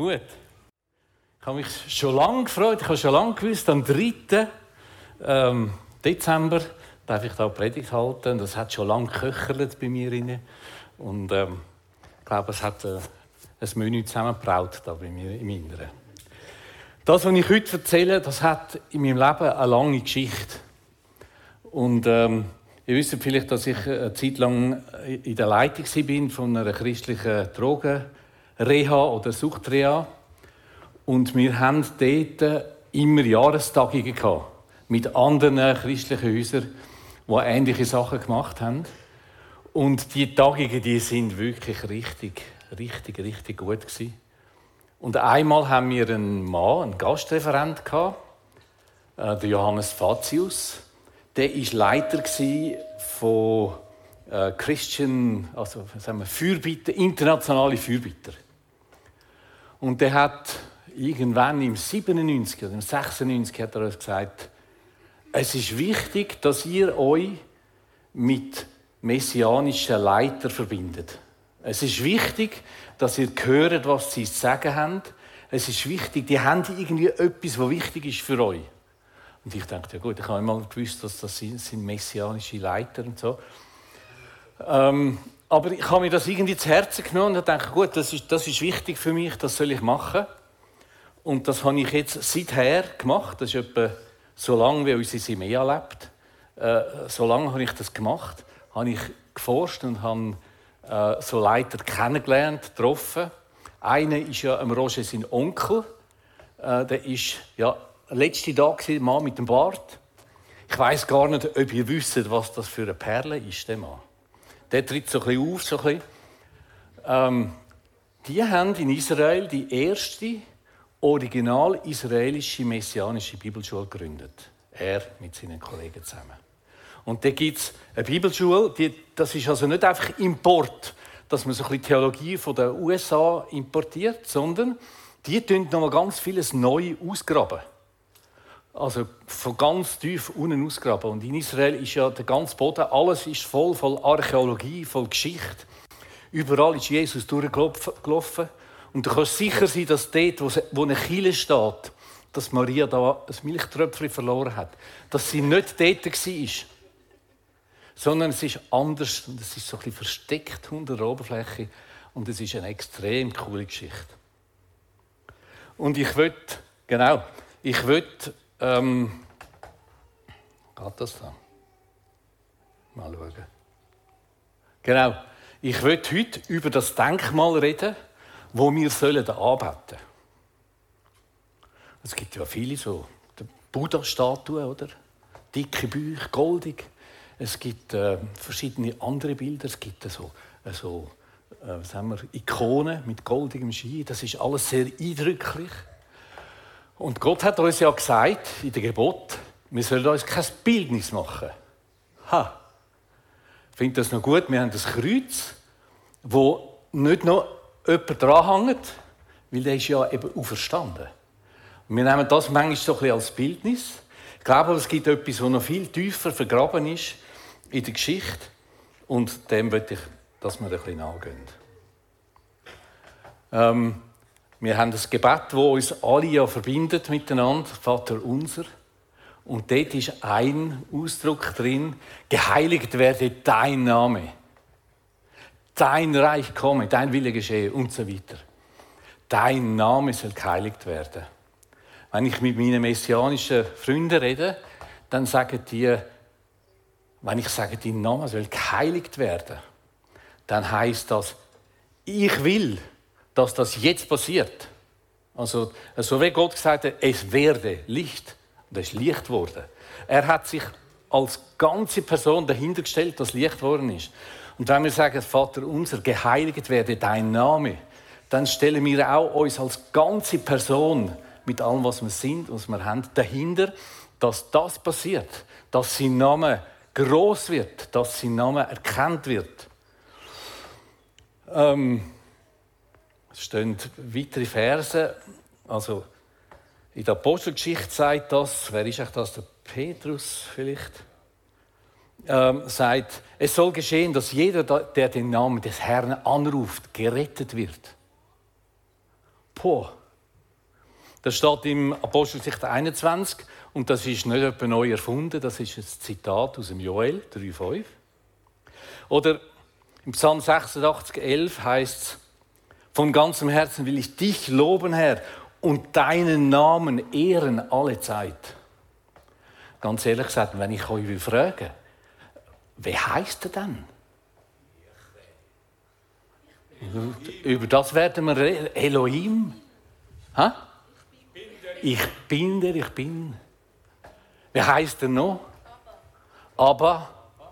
Gut. Ich habe mich schon lange gefreut, ich habe schon lange gewusst, am 3. Dezember darf ich da eine Predigt halten. Das hat schon lange geköchert bei mir rein. Und ich glaube, es hat ein Menü zusammengebraut da bei mir im Inneren. Das, was ich heute erzähle, das hat in meinem Leben eine lange Geschichte. Und ihr wisst vielleicht, dass ich eine Zeit lang in der Leitung war von einer christlichen Drogenreha oder Suchtreha. Und wir haben dort immer Jahrestagungen gehabt, mit anderen christlichen Häusern, die ähnliche Sachen gemacht haben. Und die Tagungen, die sind wirklich richtig gut gewesen. Und einmal haben wir einen Mann, einen Gastreferent gehabt, der Johannes Fatius. Der war Leiter von Christian, also sagen wir, Fürbitter, internationale Fürbitter. Und der hat irgendwann im 97 oder im 96 hat er uns gesagt, es ist wichtig, dass ihr euch mit messianischen Leitern verbindet. Es ist wichtig, dass ihr hört, was sie zu sagen haben. Es ist wichtig, die haben irgendwie etwas, was wichtig ist für euch. Und ich dachte, ja gut, ich habe einmal gewusst, dass das sind messianische Leiter und so. Aber ich habe mir das irgendwie zu Herzen genommen und dachte, gut, das ist wichtig für mich, das soll ich machen. Und das habe ich jetzt seither gemacht. Das ist etwa so lange, wie unsere Simea lebt. So lange habe ich das gemacht. Habe ich geforscht und habe so Leiter kennengelernt, getroffen. Einer ist ja Roger, sein Onkel. Der ist ja letzte Tag der Mann mit dem Bart. Ich weiss gar nicht, ob ihr wisst, was das für eine Perle ist, der Mann. Der tritt so ein bisschen auf, so ein bisschen. Die haben in Israel die erste original israelische messianische Bibelschule gegründet. Er mit seinen Kollegen zusammen. Und da gibt es eine Bibelschule, das ist also nicht einfach Import, dass man so ein bisschen Theologie von den USA importiert, sondern die tun noch mal ganz vieles neu ausgraben. Also von ganz tief unten ausgraben. Und in Israel ist ja der ganze Boden, alles ist voll Archäologie, voll Geschichte. Überall ist Jesus durchgelaufen. Und du kannst sicher sein, dass dort, wo eine Kille steht, dass Maria da ein Milchtröpfchen verloren hat, dass sie nicht dort war, sondern es ist anders und es ist so ein bisschen versteckt unter der Oberfläche und es ist eine extrem coole Geschichte. Und ich will, geht das da? Mal schauen. Genau, ich will heute über das Denkmal reden, wo wir sollen anbeten. Es gibt ja viele so Buddha-Statuen, oder? Dicke Bücher, goldig. Es gibt verschiedene andere Bilder. Es gibt Ikonen mit goldigem Schein. Das ist alles sehr eindrücklich. Und Gott hat uns ja gesagt, in der Gebot, wir sollen uns kein Bildnis machen. Ich finde das noch gut. Wir haben das Kreuz, wo nicht noch jemand dranhängt, weil der ist ja eben auferstanden. Und wir nehmen das manchmal so ein bisschen als Bildnis. Ich glaube, es gibt etwas, das noch viel tiefer vergraben ist in der Geschichte. Und dem möchte ich, dass wir ein bisschen nachgehen. Wir haben das Gebet, das uns alle ja verbindet miteinander, Vater unser. Und dort ist ein Ausdruck drin, geheiligt werde dein Name. Dein Reich komme, dein Wille geschehe und so weiter. Dein Name soll geheiligt werden. Wenn ich mit meinen messianischen Freunden rede, dann sagen die, wenn ich sage, dein Name soll geheiligt werden, dann heisst das, ich will, dass das jetzt passiert. Also, so wie Gott gesagt hat, es werde Licht. Und es ist Licht geworden. Er hat sich als ganze Person dahinter gestellt, dass Licht geworden ist. Und wenn wir sagen, Vater unser, geheiligt werde dein Name, dann stellen wir auch uns als ganze Person mit allem, was wir sind, was wir haben, dahinter, dass das passiert, dass sein Name gross wird, dass sein Name erkannt wird. Es stehen weitere Verse, also in der Apostelgeschichte sagt das, wer ist eigentlich das, der Petrus vielleicht, sagt, es soll geschehen, dass jeder, der den Namen des Herrn anruft, gerettet wird. Boah. Das steht im Apostelgeschichte 21 und das ist nicht etwa neu erfunden, das ist ein Zitat aus dem Joel 3,5. Oder im Psalm 86,11 heißt es: Von ganzem Herzen will ich dich loben, Herr, und deinen Namen ehren alle Zeit. Ganz ehrlich gesagt, wenn ich euch fragen will, wie heisst er denn? Über das werden wir reden. Elohim. Ha? Ich bin der, ich bin. Wie heisst er noch? Abba.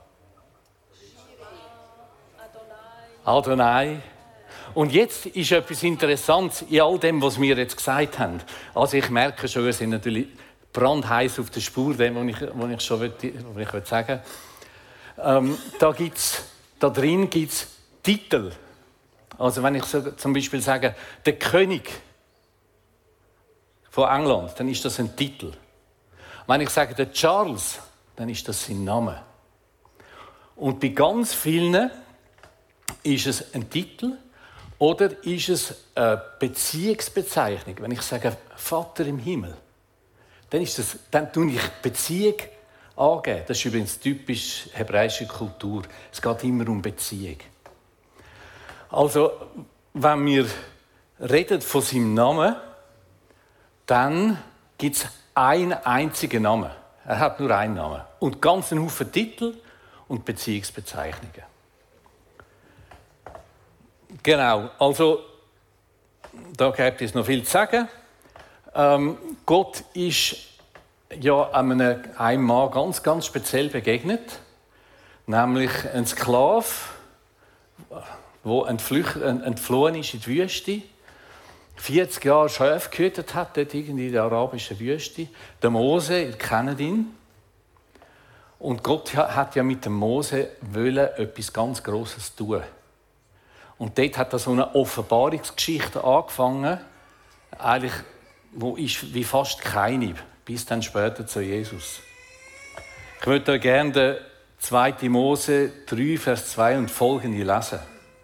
Adonai. Und jetzt ist etwas Interessantes in all dem, was wir jetzt gesagt haben. Also ich merke schon, wir sind natürlich brandheiß auf der Spur, dem, was ich schon sagen will. Da drin gibt es Titel. Also wenn ich so, zum Beispiel sage, der König von England, dann ist das ein Titel. Wenn ich sage, der Charles, dann ist das sein Name. Und bei ganz vielen ist es ein Titel oder ist es eine Beziehungsbezeichnung. Wenn ich sage, Vater im Himmel, dann tue ich Beziehung angeben. Das ist übrigens typisch hebräische Kultur. Es geht immer um Beziehung. Also, wenn wir reden von seinem Namen, dann gibt es einen einzigen Namen. Er hat nur einen Namen. Und ganz einen Haufen Titel und Beziehungsbezeichnungen. Genau, also, da gibt es noch viel zu sagen. Gott ist ja einem Mann ganz, ganz speziell begegnet. Nämlich ein Sklave, der entflohen ist in die Wüste, 40 Jahre Schafe gehütet hat, dort irgendwie in der arabischen Wüste. Der Mose, ihr kennt ihn. Und Gott hat ja mit dem Mose etwas ganz Grosses tun. Und dort hat so eine Offenbarungsgeschichte angefangen, eigentlich, wo ist wie fast keine, bis dann später zu Jesus. Ich würde euch gerne den 2. Mose 3, Vers 2 und folgende lesen.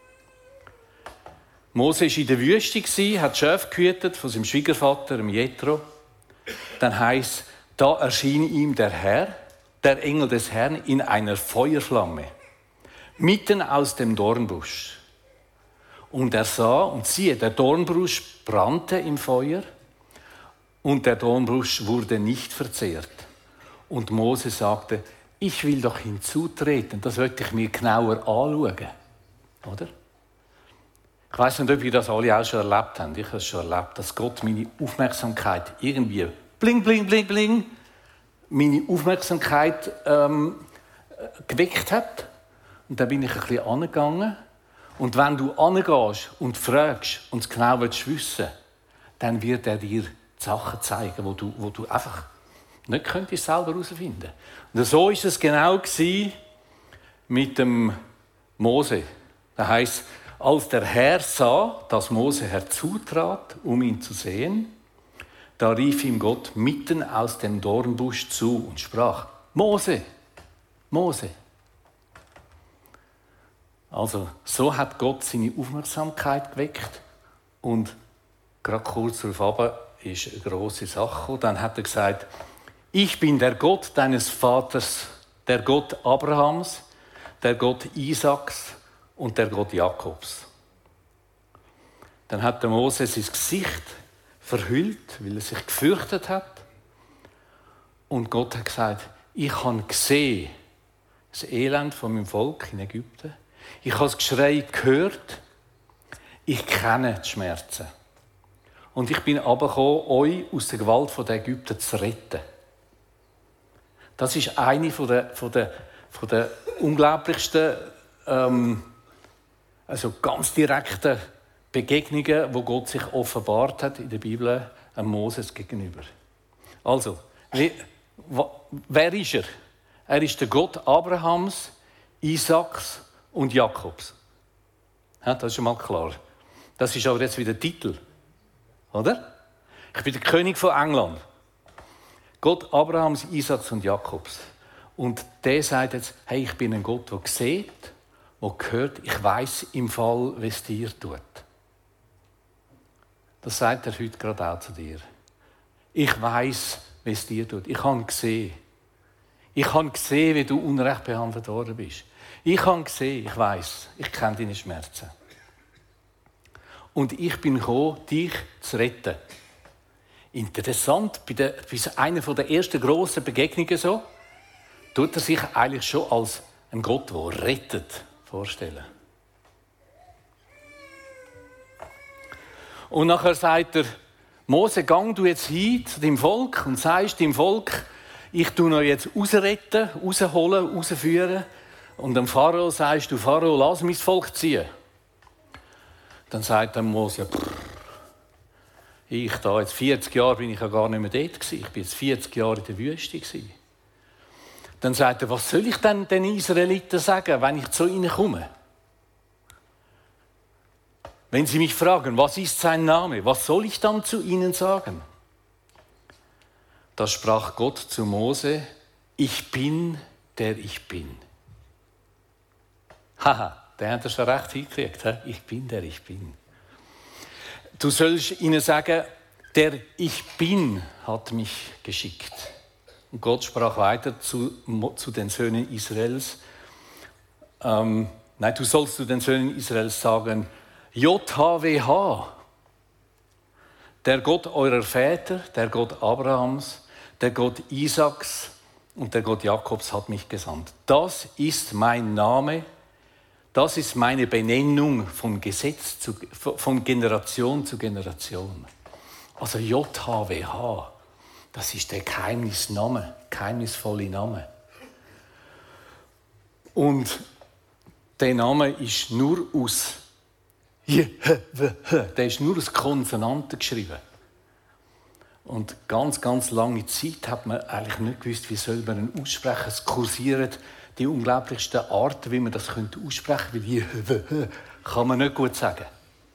Mose war in der Wüste, hat Schafe gehütet von seinem Schwiegervater, dem Jethro. Dann heisst, da erschien ihm der Herr, der Engel des Herrn, in einer Feuerflamme, mitten aus dem Dornbusch. Und er sah, und siehe, der Dornbusch brannte im Feuer und der Dornbusch wurde nicht verzehrt. Und Mose sagte, ich will doch hinzutreten, das möchte ich mir genauer anschauen. Oder? Ich weiss nicht, ob ihr das alle auch schon erlebt habt. Ich habe es schon erlebt, dass Gott meine Aufmerksamkeit irgendwie bling, bling, bling, bling, meine Aufmerksamkeit geweckt hat. Und dann bin ich ein bisschen angegangen. Und wenn du angehst und fragst und es genau wissen willst, dann wird er dir die Sachen zeigen, wo du einfach nicht könntest selber herausfinden. Und so war es genau mit dem Mose. Das heisst, als der Herr sah, dass Mose herzutrat, um ihn zu sehen, da rief ihm Gott mitten aus dem Dornbusch zu und sprach, Mose, Mose. Also, so hat Gott seine Aufmerksamkeit geweckt und gerade kurz darauf ist eine grosse Sache. Und dann hat er gesagt, ich bin der Gott deines Vaters, der Gott Abrahams, der Gott Isaaks und der Gott Jakobs. Dann hat der Mose sein Gesicht verhüllt, weil er sich gefürchtet hat. Und Gott hat gesagt, ich habe gesehen das Elend von meinem Volk in Ägypten. Ich habe das Geschrei gehört. Ich kenne die Schmerzen. Und ich bin herabgekommen, euch aus der Gewalt der Ägypter zu retten. Das ist eine von der unglaublichsten, also ganz direkten Begegnungen, wo Gott sich offenbart hat in der Bibel Moses gegenüber. Also, wer ist er? Er ist der Gott Abrahams, Isaaks und Jakobs. Ja, das ist schon mal klar. Das ist aber jetzt wieder der Titel. Oder? Ich bin der König von England. Gott Abrahams, Isaaks und Jakobs. Und der sagt jetzt, hey, ich bin ein Gott, der sieht, der hört, ich weiss im Fall, wie es dir tut. Das sagt er heute gerade auch zu dir. Ich weiss, wie es dir tut. Ich habe gesehen. Ich habe gesehen, wie du unrecht behandelt worden bist. Ich habe gesehen, ich weiss, ich kenne deine Schmerzen. Und ich bin gekommen, dich zu retten. Interessant, bei einer der ersten grossen Begegnungen so, tut er sich eigentlich schon als ein Gott, der rettet, vorstellen. Und nachher sagt er, Mose, gang du jetzt hin zu deinem Volk und sagst dem Volk, ich tue euch jetzt rausretten, rausholen, rausführen. Und dem Pharao sagst du, Pharao, lass mein Volk ziehen. Dann sagt der Mose, ich da jetzt 40 Jahre bin ich ja gar nicht mehr dort gewesen. Ich bin jetzt 40 Jahre in der Wüste gewesen. Dann sagt er, was soll ich denn den Israeliten sagen, wenn ich zu ihnen komme? Wenn sie mich fragen, was ist sein Name, was soll ich dann zu ihnen sagen? Da sprach Gott zu Mose, ich bin, der ich bin. Haha, der hat das schon recht hingekriegt. Ich bin, der ich bin. Du sollst ihnen sagen, der ich bin hat mich geschickt. Und Gott sprach weiter zu den Söhnen Israels. Du sollst zu den Söhnen Israels sagen, JHWH, der Gott eurer Väter, der Gott Abrahams, der Gott Isaaks und der Gott Jakobs hat mich gesandt. Das ist mein Name, das ist meine Benennung von Generation zu Generation. Also JHWH, das ist der geheimnisvolle Name. Und der Name ist nur aus der ist nur aus Konsonanten geschrieben. Und ganz, ganz lange Zeit hat man eigentlich nicht gewusst, wie soll man ihn aussprechen. Es kursieren die unglaublichsten Arten, wie man das aussprechen könnte, weil kann man nicht gut sagen.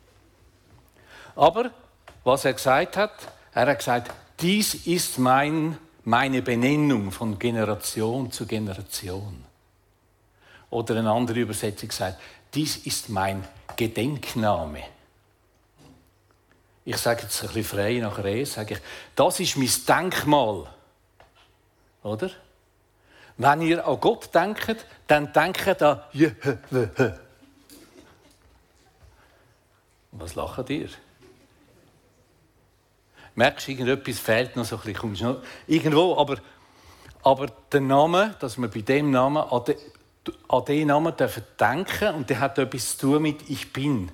Aber was er gesagt hat, er hat gesagt, dies ist meine Benennung von Generation zu Generation. Oder eine andere Übersetzung sagt, dies ist mein Gedenkname. Ich sage jetzt ein bisschen frei nachher, sage ich, das ist mein Denkmal. Oder? Wenn ihr an Gott denkt, dann denkt an JHWH. Was lacht ihr? Merkst du, irgendetwas fehlt noch so ein bisschen, kommst noch irgendwo, aber der Name, dass wir bei dem Namen an den Namen denken dürfen, und der hat etwas zu tun mit «Ich bin».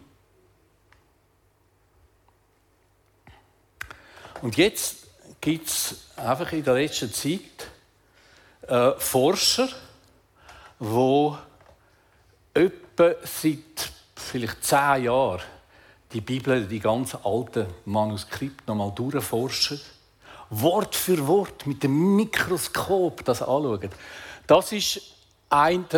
Und jetzt gibt es einfach in der letzten Zeit Forscher, die etwa seit vielleicht 10 Jahren die Bibel, die ganz alten Manuskripte noch mal durchforschen, Wort für Wort mit dem Mikroskop das anschauen. Das ist eine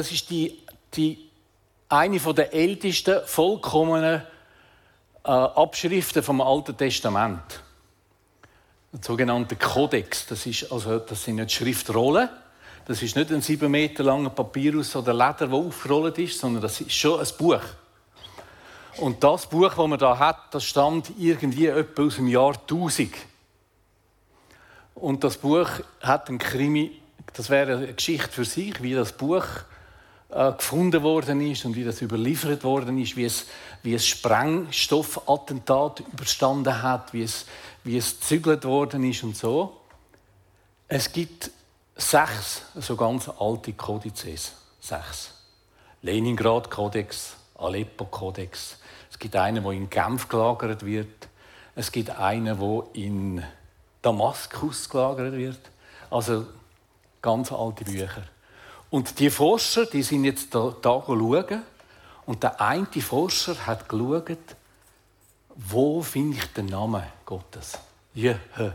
der ältesten vollkommenen Abschriften vom Alten Testament. Der sogenannte Kodex, das sind nicht Schriftrollen, das ist nicht ein 7 Meter langer Papyrus oder Leder, der aufgerollt ist, sondern das ist schon ein Buch. Und das Buch, das man da hat, das stammt irgendwie etwa aus dem Jahr 1000. Und das Buch hat einen Krimi, das wäre eine Geschichte für sich, wie das Buch gefunden worden ist und wie das überliefert worden ist, wie es Sprengstoffattentat überstanden hat, wie es gezügelt worden ist und so. Es gibt 6 so ganz alte Kodizes. 6. Leningrad-Kodex, Aleppo-Kodex. Es gibt einen, der in Genf gelagert wird. Es gibt einen, der in Damaskus gelagert wird. Also ganz alte Bücher. Und die Forscher, die sind jetzt da schauen. Und der eine Forscher hat geschaut, wo finde ich den Namen Gottes? JHWH.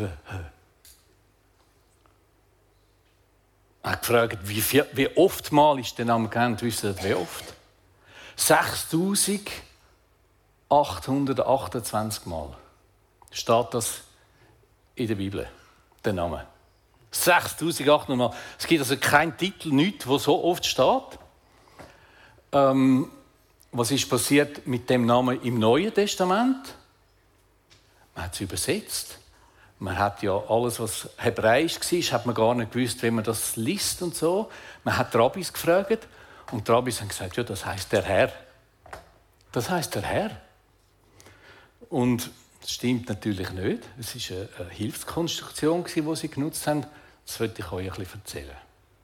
Er hat gefragt, wie oft mal ist der Name genannt? Wisst ihr, wie oft? 6828 Mal steht das in der Bibel, der Name. 6800 Mal. Es gibt also keinen Titel, nichts, wo so oft steht. Was ist passiert mit dem Namen im Neuen Testament? hat es übersetzt. Man hat ja alles, was hebräisch war, hat man gar nicht gewusst, wie man das liest und so. Man hat die Rabbis gefragt und die Rabbis haben gesagt, ja, das heisst der Herr. Das heisst der Herr. Und das stimmt natürlich nicht. Es war eine Hilfskonstruktion, die sie genutzt haben. Das wollte ich euch ein bisschen erzählen.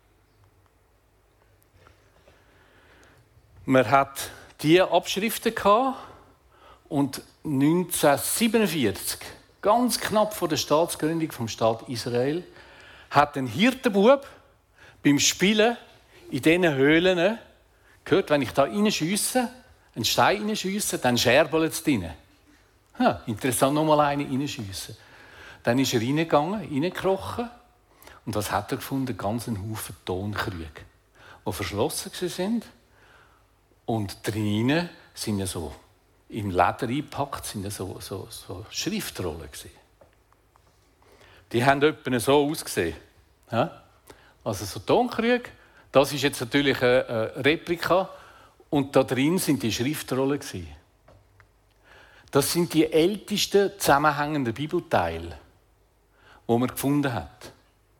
Man hat diese Abschriften gehabt und 1947, ganz knapp vor der Staatsgründung vom Staat Israel, hat ein Hirtenbub beim Spielen in diesen Höhlen gehört, wenn ich da reinschiesse, einen Stein reinschiesse, dann scherbelt es drin. Interessant, nochmal einen reinschiessen. Dann ist er reingekrochen und was hat er gefunden? Ganz einen Haufen Tonkrüge, die verschlossen waren. Und drinnen sind ja so, im Leder eingepackt, sind ja so Schriftrollen gewesen. Die haben etwa so ausgesehen. Also so Tonkrüge. Das ist jetzt natürlich eine Replika. Und da drin sind die Schriftrollen gewesen. Das sind die ältesten zusammenhängenden Bibelteile, die man gefunden hat.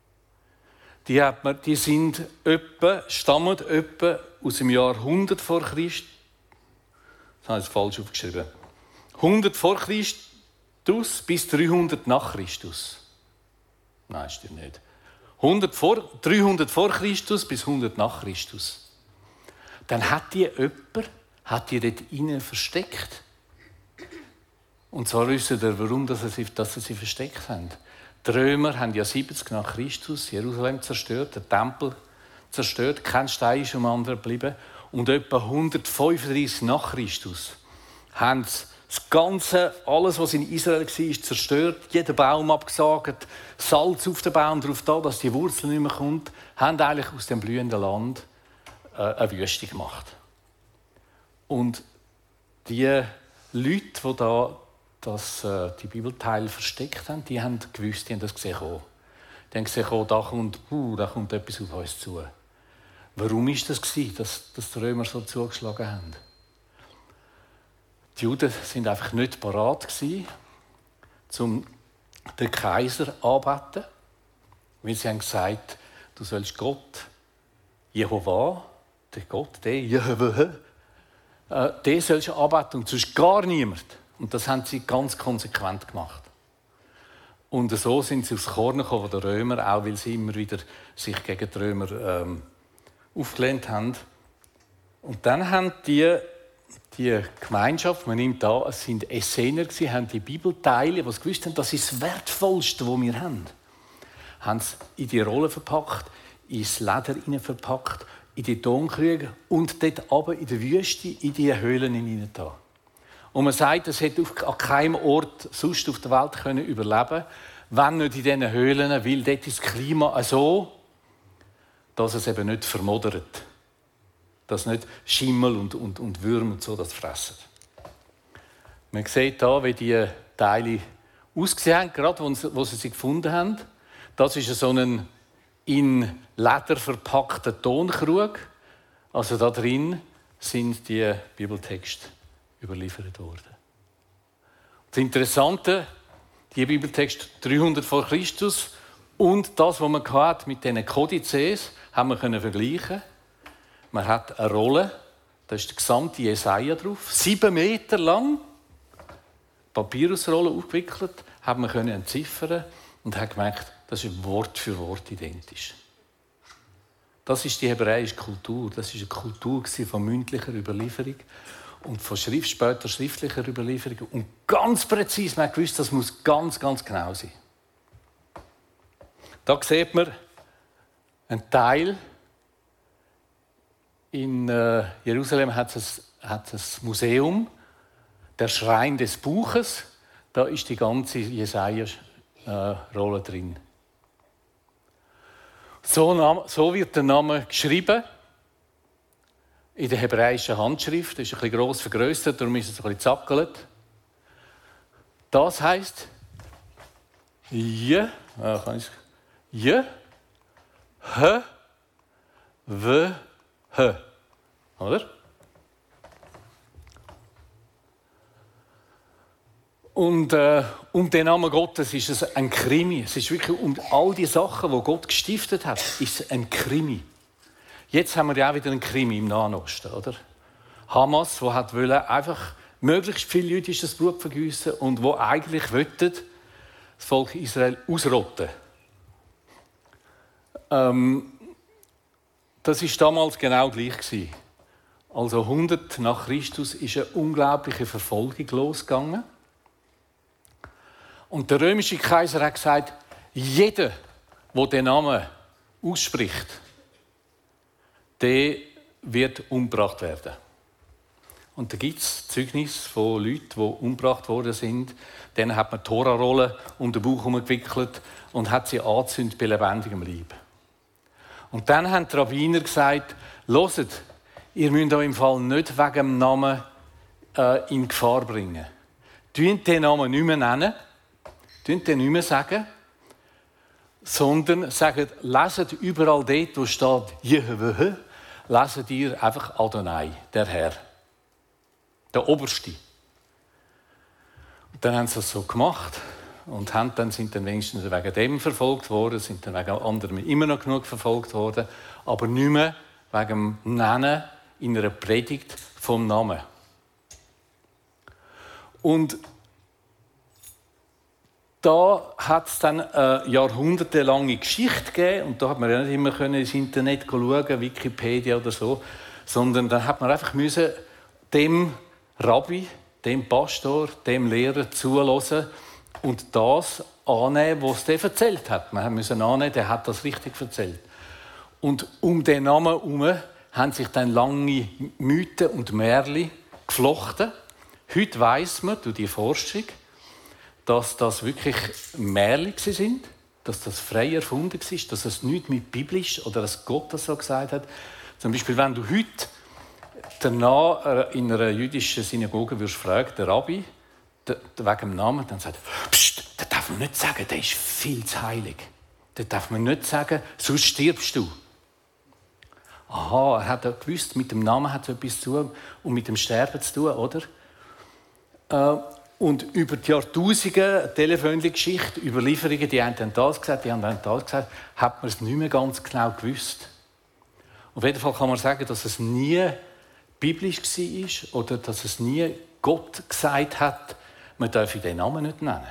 Die stammen etwa aus dem Jahr 100 vor Christus. Das habe ich falsch aufgeschrieben. 100 vor Christus bis 300 nach Christus. Nein, stimmt nicht. 300 vor Christus bis 100 nach Christus. Dann hat die dort innen versteckt. Und zwar wissen ihr, warum dass sie versteckt haben. Die Römer haben ja 70 nach Christus Jerusalem zerstört, den Tempel zerstört, kein Stein ist um anderen geblieben. Und etwa 135 nach Christus haben sie das Ganze, alles, was in Israel war, zerstört, jeden Baum abgesagt, Salz auf den Baum drauf da, dass die Wurzel nicht mehr kommt, haben eigentlich aus dem blühenden Land eine Wüste gemacht. Und die Leute, die da die Bibelteile versteckt haben, die haben gewusst, die haben das gesehen. Die haben gesehen, da kommt etwas auf uns zu. Warum war das, dass die Römer so zugeschlagen haben? Die Juden waren einfach nicht bereit, um den Kaiser anzubeten, weil sie haben gesagt, du sollst Gott, Jehovah, den Gott, den Jehovah, den sollst du anbeten und sonst gar niemand. Und das haben sie ganz konsequent gemacht. Und so sind sie aufs Korn gekommen, der Römer, auch weil sie immer wieder sich gegen die Römer aufgelehnt haben. Und dann haben die Gemeinschaft, man nimmt an, es sind Essener, haben die Bibelteile, die sie gewusst haben, das ist das Wertvollste, was wir haben sie in die Rollen verpackt, ins Leder verpackt, in die Tonkrüge und dort runter in der Wüste, in die Höhlen hineingetan. Und man sagt, es hätte an keinem Ort sonst auf der Welt überleben können, wenn nicht in diesen Höhlen, weil dort ist das Klima so, dass es eben nicht vermodert. Dass nicht Schimmel und Würmer und so das fressen. Man sieht hier, wie die Teile ausgesehen haben, gerade wo sie gefunden haben. Das ist so ein in Leder verpackter Tonkrug. Also da drin sind die Bibeltexte überliefert worden. Das Interessante, die Bibeltexte 300 vor Christus und das, was man hatte mit diesen Kodizes, haben wir vergleichen. Man hat eine Rolle, da ist der gesamte Jesaja drauf, 7 Meter lang, Papyrusrolle aufgewickelt, haben wir entziffern und haben gemerkt, das ist Wort für Wort identisch. Das ist die hebräische Kultur, das ist eine Kultur von mündlicher Überlieferung und von später schriftlicher Überlieferung. Und ganz präzise, man hat gewusst, das muss ganz, ganz genau sein. Da sieht man einen Teil. In Jerusalem hat es ein Museum, der Schrein des Buches. Da ist die ganze Jesaja-Rolle drin. So wird der Name geschrieben in der hebräischen Handschrift. Das ist ein bisschen gross vergrößert, darum ist es ein bisschen zackelt. Das heisst J, H, W, H. Oder? Und um den Namen Gottes ist es ein Krimi. Es ist wirklich um all die Sachen, die Gott gestiftet hat, ist es ein Krimi. Jetzt haben wir ja auch wieder einen Krimi im Nahen Osten, oder? Hamas, der hat einfach möglichst viel jüdisches Blut vergießen und wo eigentlich wollten, das Volk Israel ausrotten. Das ist damals genau gleich gewesen. Also 100 nach Christus ist eine unglaubliche Verfolgung losgegangen. Und der römische Kaiser hat gesagt, jeder, der den Namen ausspricht, der wird umgebracht werden. Und da gibt es Zeugnisse von Leuten, die umgebracht worden sind. Denen hat man Torarollen um den Bauch herumgewickelt und hat sie angezündet bei lebendigem Leib. Und dann haben die Rabbiner gesagt, hört, ihr müsst euch im Fall nicht wegen dem Namen in Gefahr bringen. Tönt den Namen nicht mehr nennen, tönt den nicht mehr sagen, sondern sagt, leset überall dort, wo steht Jehwe, leset ihr einfach Adonai, der Herr, der Oberste. Und dann haben sie das so gemacht und sind dann wenigstens wegen dem verfolgt worden, sind dann wegen anderen immer noch genug verfolgt worden, aber nicht mehr wegen dem Nennen in einer Predigt vom Namen. Und da hat es dann eine jahrhundertelange Geschichte gegeben und da hat man ja nicht immer ins Internet schauen, Wikipedia oder so, sondern dann hat man einfach dem Rabbi, dem Pastor, dem Lehrer zuhören und das annehmen, was der erzählt hat. Man musste annehmen, der hat das richtig erzählt. Und um den Namen herum haben sich dann lange Mythen und Märchen geflochten. Heute weiss man durch die Forschung, dass das wirklich Märchen sind, dass das frei erfunden war, dass es nichts mit biblisch oder dass Gott das so gesagt hat. Zum Beispiel, wenn du heute danach in einer jüdischen Synagoge wirst fragen, der Rabbi, wegen dem Namen, dann sagt er, Psst, das darf man nicht sagen, der ist viel zu heilig. Das darf man nicht sagen, sonst stirbst du. Aha, er hat ja gewusst, mit dem Namen hat es etwas zu tun und mit dem Sterben zu tun, oder? Und über die Jahrtausende, Telefongeschichte, Überlieferungen, die einen haben das gesagt, die anderen haben das gesagt, hat man es nicht mehr ganz genau gewusst. Auf jeden Fall kann man sagen, dass es nie biblisch war oder dass es nie Gott gesagt hat, man dürfe den Namen nicht nennen.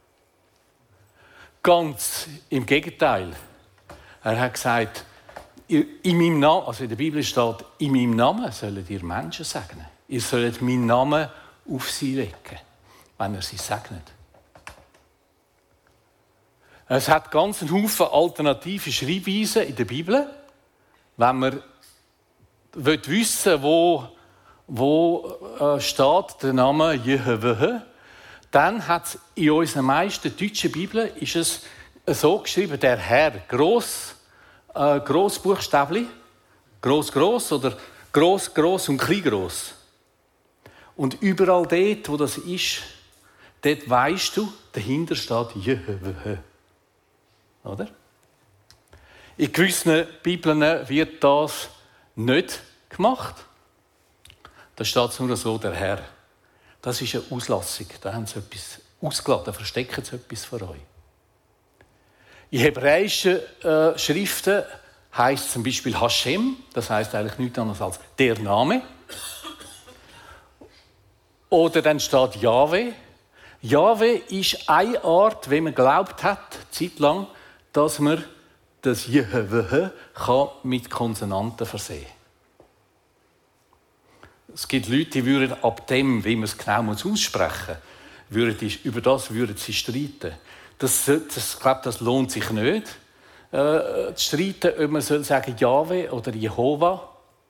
Ganz im Gegenteil. Er hat gesagt, in meinem Namen, also in der Bibel steht, in meinem Namen sollt ihr Menschen segnen. Ihr sollt meinen Namen auf sie legen, wenn er sie segnet. Es hat ganz einen Haufen alternative Schreibweisen in der Bibel. Wenn man wissen will, wo steht der Name Jehwe, dann hat es in unseren meisten deutschen Bibeln ist es so geschrieben, der Herr, Grossbuchstäbli, gross oder gross und klein gross. Und überall dort, wo das ist, dort weisst du, dahinter steht Jehwe. Oder? In gewissen Bibeln wird das nicht gemacht. Da steht es nur so, der Herr. Das ist eine Auslassung. Da haben sie etwas ausgeladen, da verstecken sie etwas vor euch. In hebräischen Schriften heisst es zum Beispiel Hashem, das heisst eigentlich nichts anderes als der Name. Oder dann steht Jahwe. Jahwe ist eine Art, wenn man geglaubt hat, zeitlang, dass man das Jehwe mit Konsonanten versehen kann. Es gibt Leute, die würden ab dem, wie man es genau aussprechen muss, über das würden sie streiten. Ich glaube, das lohnt sich nicht, zu streiten, ob man soll sagen Jahwe oder Jehova.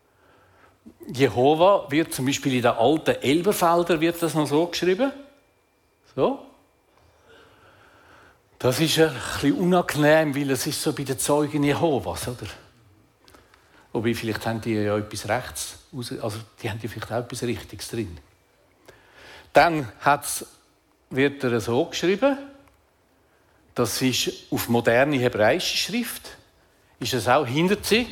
Jehova wird zum Beispiel in den alten Elberfelder wird das noch so geschrieben. So. Das ist ein bisschen unangenehm, weil es ist so bei den Zeugen Jehovas, oder? Wobei, vielleicht haben die ja etwas Rechts, also die haben ja vielleicht auch etwas Richtiges drin. Dann wird er so geschrieben, das ist auf moderne hebräische Schrift, ist es auch hinter sie.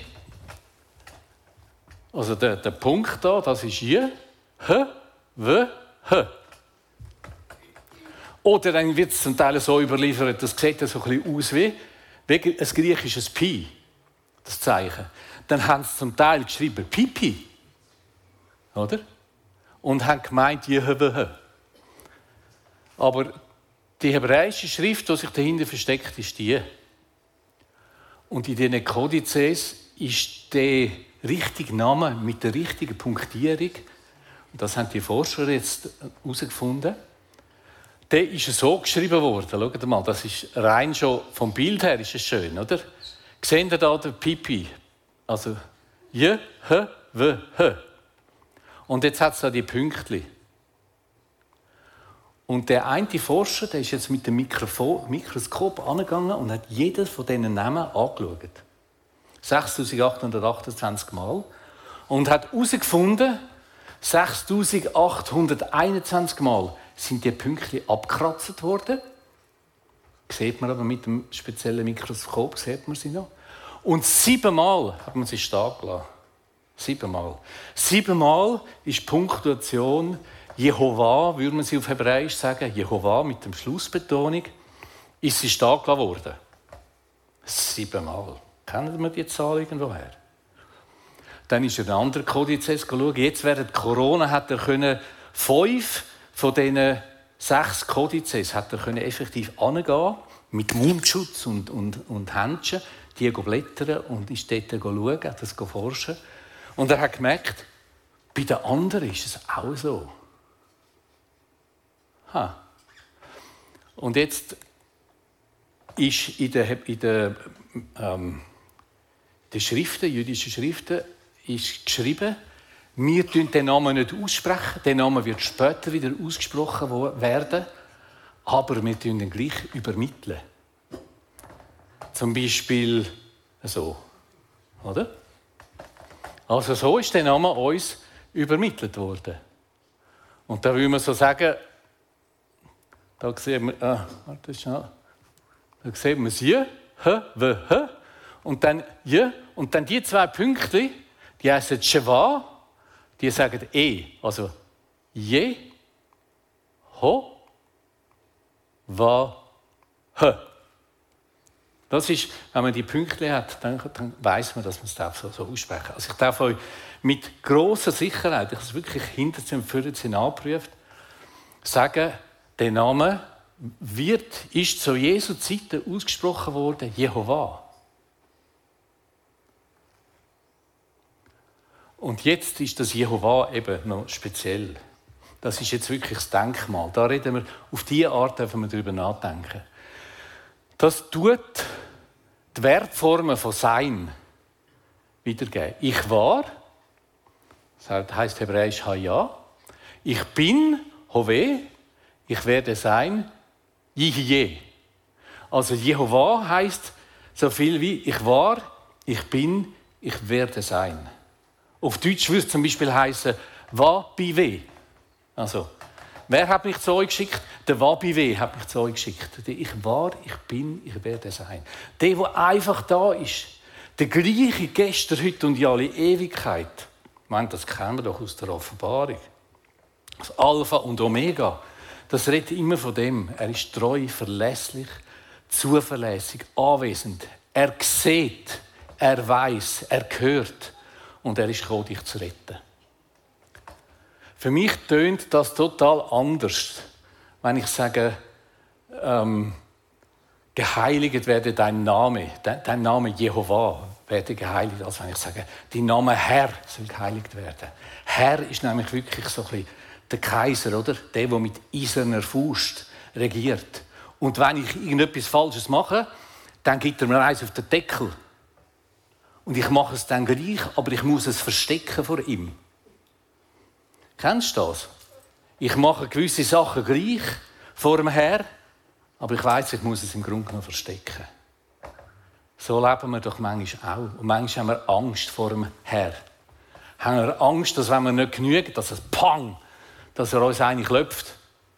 Also der Punkt da, das ist J, H, W, H. Oder dann wird es zum Teil so überliefert, das sieht so ein bisschen aus wie ein griechisches Pi, das Zeichen. Dann haben sie zum Teil geschrieben Pipi, oder? Und haben gemeint, Jehova. Aber die hebräische Schrift, die sich dahinter versteckt, ist die. Und in diesen Kodizes ist der richtige Name mit der richtigen Punktierung, und das haben die Forscher jetzt herausgefunden, der ist so geschrieben worden. Schaut mal, das ist rein schon vom Bild her ist es schön, oder? Seht ihr da den Pipi? Also J, H, W, H. Und jetzt hat es da die Pünktchen. Und der eine Forscher, der ist jetzt mit dem Mikroskop angegangen und hat jeden von diesen Namen angeschaut. 6828 Mal. Und hat herausgefunden, 6821 Mal sind die Pünktchen abgekratzt worden. Sieht man aber mit dem speziellen Mikroskop, sieht man sie noch. Und 7 Mal hat man sie stehen gelassen. 7 Mal. 7 Mal ist die Punktuation Jehova, würde man sie auf Hebräisch sagen, Jehova mit dem Schlussbetonung, ist sie stehen gelassen worden. 7 Mal. Kennen wir die Zahl irgendwoher? Dann ist er ein anderer Kodizes geschaut. Jetzt während Corona hat er 5 von diesen 6 Kodizes hat er effektiv angehen, mit Mundschutz und Händchen, die blättern und ist dort schauen, hat das forschen. Und er hat gemerkt, bei den anderen ist es auch so. Und jetzt ist in den Schriften, jüdischen Schriften, ist geschrieben, wir sprechen den Namen nicht aussprechen, der Name wird später wieder ausgesprochen werden, aber wir tun ihn gleich übermitteln. Zum Beispiel so, oder? Also so ist der Name uns übermittelt worden. Und da will man so sagen, da sehen wir, da sehen wir es J, H, W, H, und dann J, und dann die 2 Pünktchen, die heißen Sheva, die sagen E, also Je, Ho, Va, H. Das ist, wenn man die Pünktchen hat, dann weiss man, dass man es so aussprechen. Also ich darf euch mit grosser Sicherheit, ich habe es wirklich hinter und vorne nachgeprüft, sagen, der Name ist zu Jesu Zeiten ausgesprochen worden, Jehova. Und jetzt ist das Jehova eben noch speziell. Das ist jetzt wirklich das Denkmal. Da reden wir, auf diese Art dürfen wir darüber nachdenken. Das tut die Verbformen von Sein wiedergeben. Ich war, das heisst hebräisch Haya. Ich bin, Hove. Ich werde sein, Yihye. Also Jehova heisst so viel wie ich war, ich bin, ich werde sein. Auf Deutsch würde es zum Beispiel heißen Wabiwe. Also, wer hat mich zu euch geschickt? Der Wabiwe hat mich zu euch geschickt. Ich war, ich bin, ich werde sein. Der einfach da ist. Der gleiche gestern, heute und in alle Ewigkeit. Ich meine, das kennen wir doch aus der Offenbarung. Das Alpha und Omega. Das redet immer von dem. Er ist treu, verlässlich, zuverlässig, anwesend. Er sieht, er weiß, er hört. Und er ist gekommen, dich zu retten. Für mich tönt das total anders, wenn ich sage, geheiligt werde dein Name Jehova werde geheiligt, als wenn ich sage, dein Name Herr soll geheiligt werden. Herr ist nämlich wirklich so ein bisschen der Kaiser, oder? Der mit eiserner Faust regiert. Und wenn ich irgendetwas Falsches mache, dann gibt er mir eins auf den Deckel. Und ich mache es dann gleich, aber ich muss es verstecken vor ihm. Kennst du das? Ich mache gewisse Sachen gleich vor dem Herrn, aber ich weiss, ich muss es im Grunde genommen verstecken. So leben wir doch manchmal auch. Und manchmal haben wir Angst vor dem Herrn. Haben wir Angst, dass wenn wir nicht genügen, dass es Pang, dass er uns eigentlich klopft.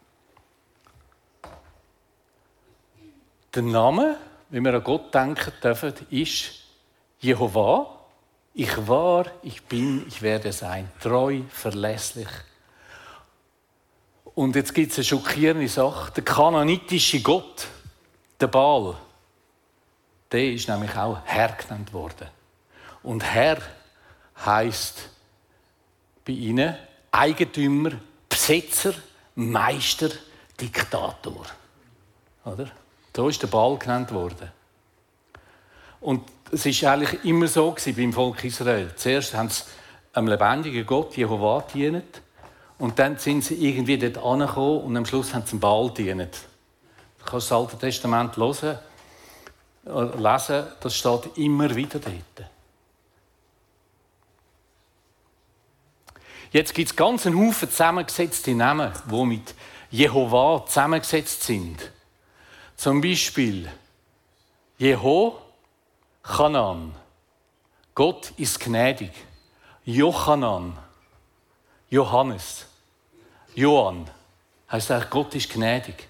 Der Name, wie wir an Gott denken dürfen, ist Jehova. Ich war, ich bin, ich werde sein. Treu, verlässlich. Und jetzt gibt es eine schockierende Sache. Der kanaanitische Gott, der Baal, der ist nämlich auch Herr genannt worden. Und Herr heisst bei ihnen Eigentümer, Besitzer, Meister, Diktator. Oder? So ist der Baal genannt worden. Und es war eigentlich immer so beim Volk Israel. Zuerst haben sie einem lebendigen Gott, Jehova, gedient. Und dann sind sie irgendwie dort angekommen und am Schluss haben sie dem Baal gedient. Du kannst das Alte Testament lesen, das steht immer wieder dort. Jetzt gibt es ganz einen Haufen zusammengesetzte Namen, die mit Jehova zusammengesetzt sind. Zum Beispiel Chanan. Gott ist gnädig. Jochanan. Johannes. Johann. Heißt eigentlich, Gott ist gnädig.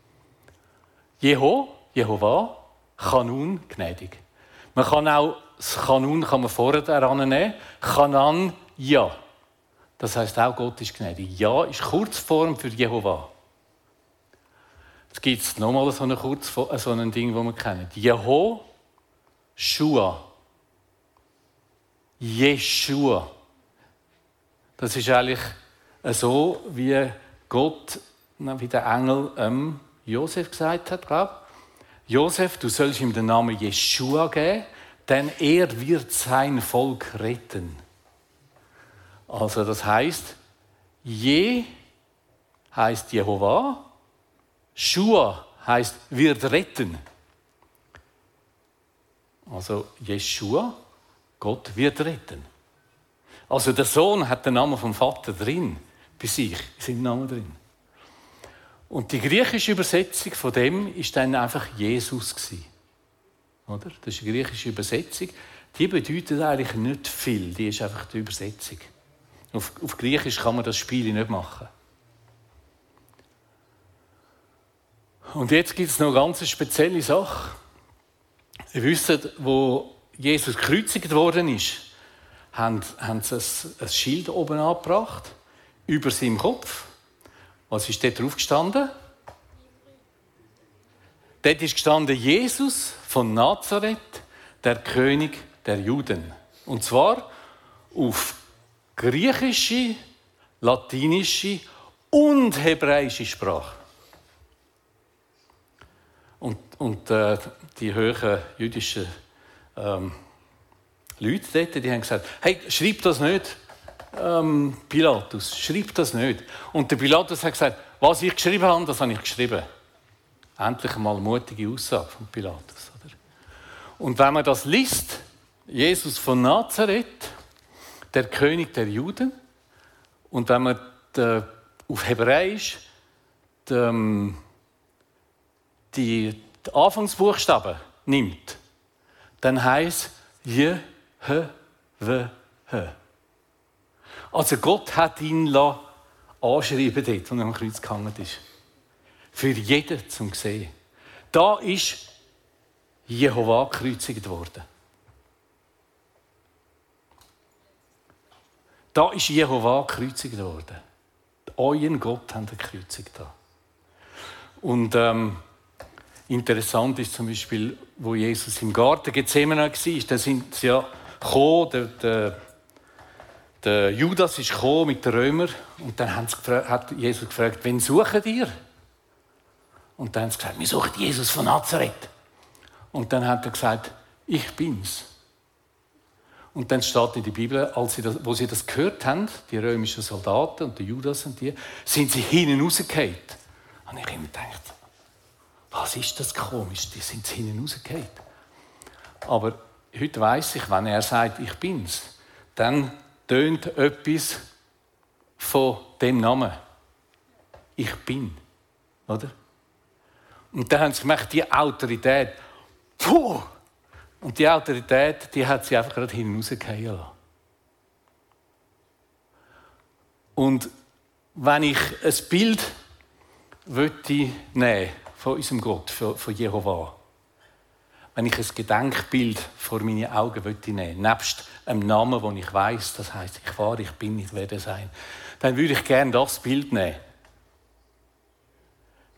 Jehova. Chanun, gnädig. Man kann auch das Chanun vorher herannehmen. Chanan, ja. Das heisst auch, Gott ist gnädig. Ja ist Kurzform für Jehova. Jetzt gibt es nochmal so ein Ding, das wir kennen. Shua. Jeshua. Das ist eigentlich so, wie Gott, wie der Engel Josef gesagt hat, glaube ich. Josef, du sollst ihm den Namen Jeshua geben, denn er wird sein Volk retten. Also das heisst, heisst Jehova, Shua heisst wird retten. Also Jeshua, Gott wird retten. Also der Sohn hat den Namen vom Vater drin, bei sich, in seinem Namen drin. Und die griechische Übersetzung von dem ist dann einfach Jesus gewesen. Oder? Das ist eine griechische Übersetzung. Die bedeutet eigentlich nicht viel, die ist einfach die Übersetzung. Auf Griechisch kann man das Spiel nicht machen. Und jetzt gibt es noch eine ganz spezielle Sache. Ihr wisst, wo Jesus gekreuzigt worden ist, haben sie ein Schild oben angebracht, über seinem Kopf. Was ist dort drauf gestanden? Dort ist gestanden Jesus von Nazareth, der König der Juden. Und zwar auf griechische, latinische und hebräische Sprache. Und die höheren jüdischen Leute dort, die haben gesagt, hey, schreib das nicht, Pilatus, schreib das nicht. Und der Pilatus hat gesagt, was ich geschrieben habe, das habe ich geschrieben. Endlich einmal eine mutige Aussage von Pilatus. Oder? Und wenn man das liest, Jesus von Nazareth, der König der Juden, und wenn man auf Hebräisch die Anfangsbuchstaben nimmt, dann heisst J-H-W-H. Also Gott hat ihn anschreiben dort, wo er am Kreuz gehangen ist. Für jeden zum sehen. Da ist Jehova gekreuzigt worden. Da ist Jehova gekreuzigt worden. Euren Gott haben gekreuzigt da. Und interessant ist zum Beispiel, wo Jesus im Garten Gethsemane war, da sind sie ja gekommen, der Judas ist gekommen mit den Römern und dann hat Jesus gefragt, wen suchen ihr? Und dann haben sie gesagt, wir suchen Jesus von Nazareth. Und dann hat er gesagt, ich bin's. Und dann steht in der Bibel, wo sie das gehört haben, die römischen Soldaten und der Judas und die, sind sie hinten rausgefallen. Und ich habe immer gedacht, was ist das komisch, die sind hinten rausgefallen. Aber heute weiss ich, wenn er sagt, ich bin's, dann tönt etwas von dem Namen. Ich bin. Oder? Und dann haben sie gemerkt, die Autorität, puh! Und die Autorität, die hat sie einfach gerade hinten rausgefallen lassen. Und wenn ich ein Bild nehmen von unserem Gott, von Jehova, wenn ich ein Gedenkbild vor meine Augen nehmen nebst einem Namen, den ich weiss, das heisst, ich war, ich bin, ich werde sein, dann würde ich gerne das Bild nehmen.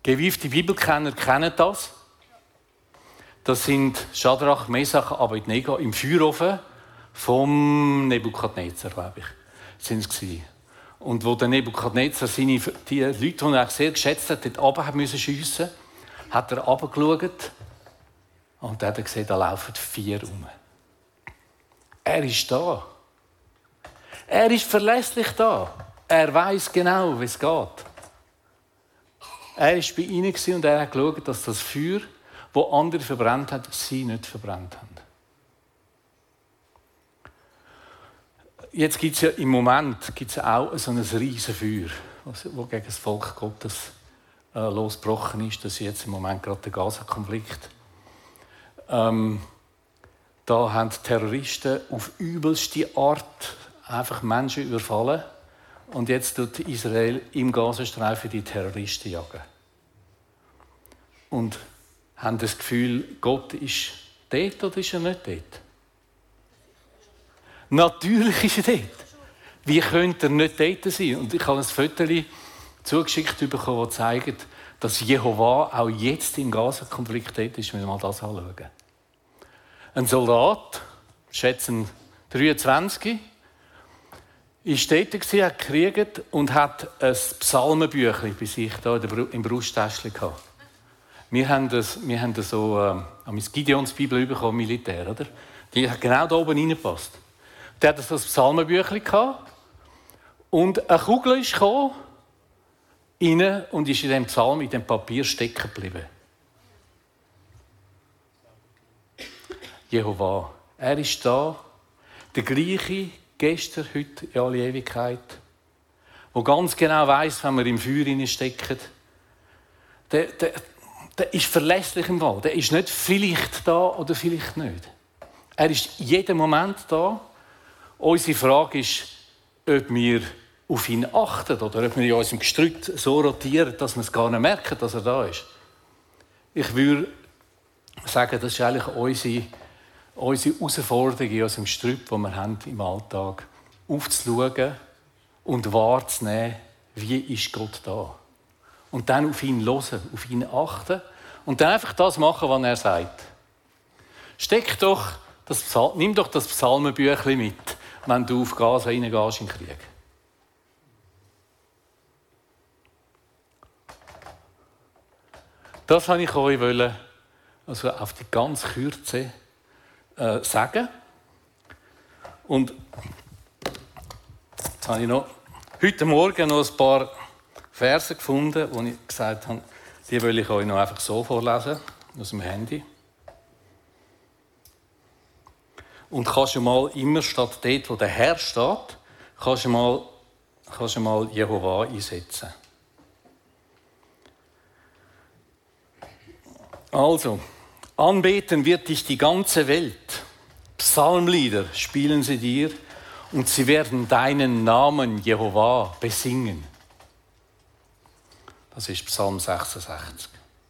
Gewiefte Bibelkenner kennen das. Das sind Schadrach, Mesach, Abednego im Feuerofen vom Nebukadnezar, glaube ich, sind es gewesen. Und wo der Nebukadnezar die Leute, die er sehr geschätzt hat, dort runter müssen schiessen, hat er runtergeschaut und dann hat er gesehen, da laufen 4 rum. Er ist da. Er ist verlässlich da. Er weiß genau, wie es geht. Er war bei ihnen und er hat geschaut, dass das Feuer, das andere verbrannt hat, sie nicht verbrannt haben. Jetzt gibt es ja im Moment auch so ein riesen Feuer, das gegen das Volk Gottes losgebrochen ist. Das ist jetzt im Moment gerade der Gaza-Konflikt. Da haben Terroristen auf übelste Art einfach Menschen überfallen. Und jetzt tut Israel im Gazastreifen die Terroristen jagen. Und haben das Gefühl, Gott ist dort oder ist er nicht dort? Natürlich ist er dort. Wie könnte er nicht dort sein? Und ich habe ein Foto zugeschickt bekommen, das zeigt, dass Jehova auch jetzt im Gaza-Konflikt dort ist, wenn wir mal das anschauen. Ein Soldat, schätzen 23, ist dort, hat gekriegt und hat ein Psalmenbüchlein bei sich da im Brusttäschchen gehabt. Wir haben das so eine Gideons Bibel bekommen, Militär, oder? Die hat genau da oben reingepasst. Der hat das Psalmenbüchlein gehabt und eine Kugel ist gekommen, rein und ist in dem Psalm, in dem Papier stecken geblieben. Jehova, er ist da, der gleiche, gestern, heute, in alle Ewigkeit, der ganz genau weiss, wenn wir im Feuer stecken, der ist verlässlich im Wald. Der ist nicht vielleicht da oder vielleicht nicht. Er ist jeden Moment da. Unsere Frage ist, ob wir auf ihn achten oder ob wir in unserem Gestrüpp so rotieren, dass wir es gar nicht merken, dass er da ist. Ich würde sagen, das ist eigentlich unsere Herausforderung in unserem Gestrüpp, die wir haben im Alltag, aufzuschauen und wahrzunehmen, wie ist Gott da. Und dann auf ihn hören, auf ihn achten und dann einfach das machen, was er sagt. Nimm doch das Psalmenbüchlein mit, wenn du auf Gaza reingehst in den Krieg. Das wollte ich euch auf die ganze Kürze sagen. Und jetzt habe ich heute Morgen noch ein paar Verse gefunden, wo ich gesagt habe, die will ich euch noch einfach so vorlesen, aus dem Handy. Und kannst du mal immer statt dort, wo der Herr steht, kannst du mal Jehova einsetzen. Also, anbeten wird dich die ganze Welt. Psalmlieder spielen sie dir und sie werden deinen Namen, Jehova, besingen. Das ist Psalm 66.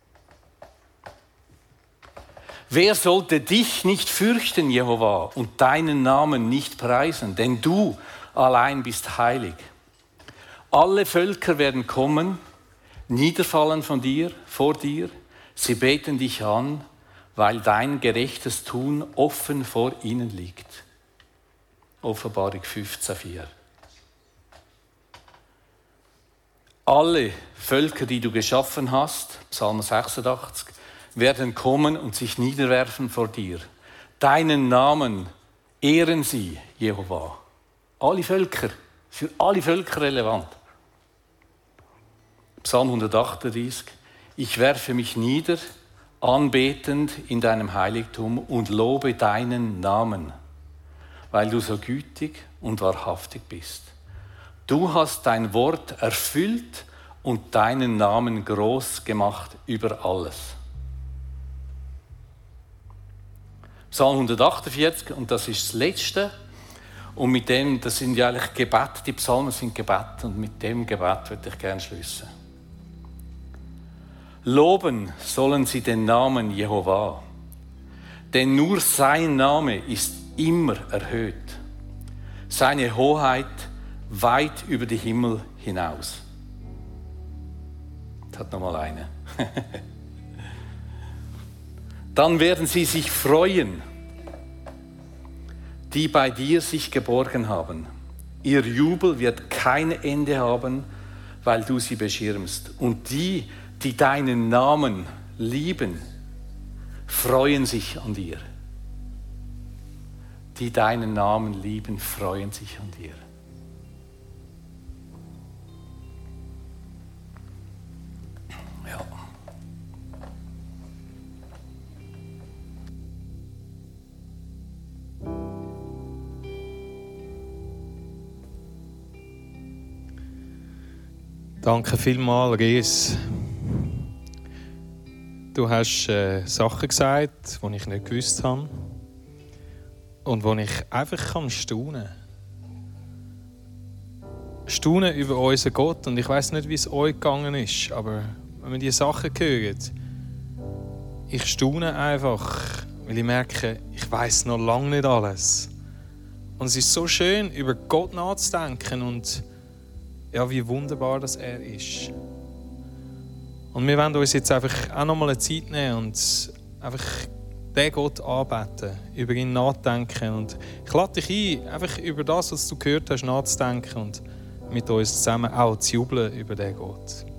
Wer sollte dich nicht fürchten, Jehova, und deinen Namen nicht preisen? Denn du allein bist heilig. Alle Völker werden kommen, niederfallen vor dir. Sie beten dich an, weil dein gerechtes Tun offen vor ihnen liegt. Offenbarung 15,4. Alle Völker, die du geschaffen hast, Psalm 86, werden kommen und sich niederwerfen vor dir. Deinen Namen ehren sie, Jehova. Alle Völker, für alle Völker relevant. Psalm 138. Ich werfe mich nieder, anbetend in deinem Heiligtum und lobe deinen Namen, weil du so gütig und wahrhaftig bist. Du hast dein Wort erfüllt und deinen Namen groß gemacht über alles. Psalm 148, und das ist das Letzte. Und mit dem, das sind ja eigentlich Gebete, die Psalmen sind Gebete, und mit dem Gebet würde ich gerne schließen. Loben sollen sie den Namen Jehova, denn nur sein Name ist immer erhöht. Seine Hoheit weit über die Himmel hinaus. Das hat nochmal eine. Dann werden sie sich freuen, die bei dir sich geborgen haben. Ihr Jubel wird kein Ende haben, weil du sie beschirmst. Und die, die deinen Namen lieben, freuen sich an dir. Die deinen Namen lieben, freuen sich an dir. Ja. Danke vielmals, Ries. Du hast Sachen gesagt, die ich nicht gewusst habe und wo ich einfach staunen kann. Staunen über unseren Gott. Und ich weiss nicht, wie es euch gegangen ist, aber wenn wir diese Sachen hören, ich staune einfach, weil ich merke, ich weiss noch lange nicht alles. Und es ist so schön, über Gott nachzudenken und ja, wie wunderbar das er ist. Und wir wollen uns jetzt einfach auch noch mal eine Zeit nehmen und einfach den Gott anbeten, über ihn nachdenken. Und ich lade dich ein, einfach über das, was du gehört hast, nachzudenken und mit uns zusammen auch zu jubeln über den Gott.